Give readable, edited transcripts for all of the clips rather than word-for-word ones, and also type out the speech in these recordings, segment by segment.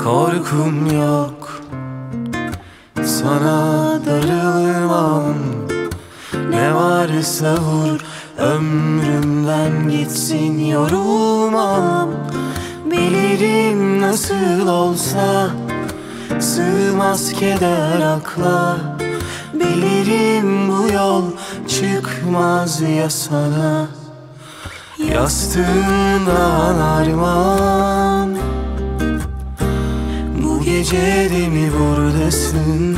Korkum yok, sana darılmam. Ne varsa vur, ömrümden gitsin, yorulmam. Bilirim nasıl olsa sığmaz keder akla. Bilirim bu yol çıkmaz ya sana. Yastığından armağan, bu gece de mi buradasın?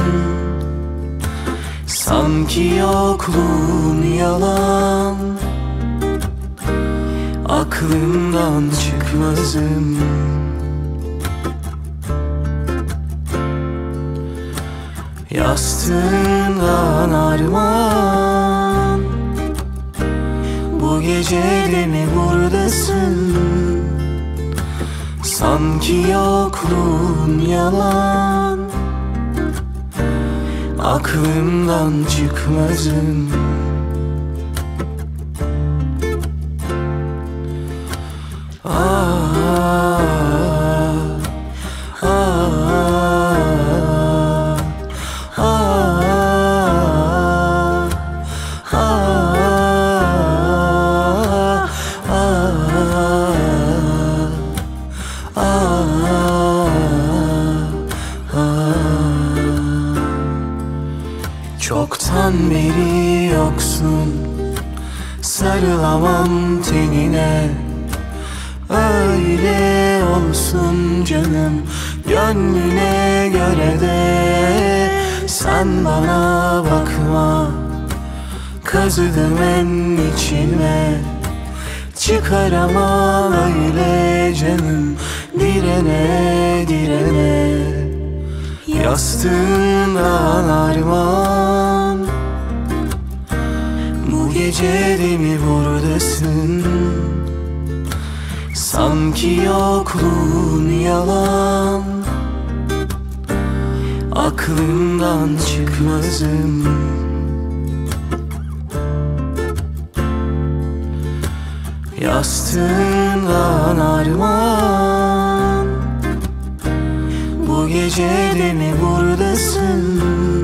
Sanki yokluğun yalan, aklımdan çıkmazım. Yastığından armağan, bu gece de mi buradasın? Sanki yokluğun yalan, aklımdan çıkmazım. Çoktan beri yoksun, sarılamam tenine. Öyle olsun canım, gönlüne göre de. Sen bana bakma, kazıdım en içime. Çıkaramam öyle canım, direne direne. Yastığından armağan, bu gece de mi buradasın? Sanki yokluğun yalan, aklımdan çıkmazım. Yastığından armağan, bu gece de mi buradasın?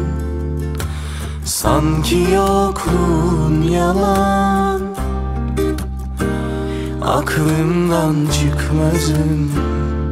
Sanki yokluğun yalan, aklımdan çıkmazım.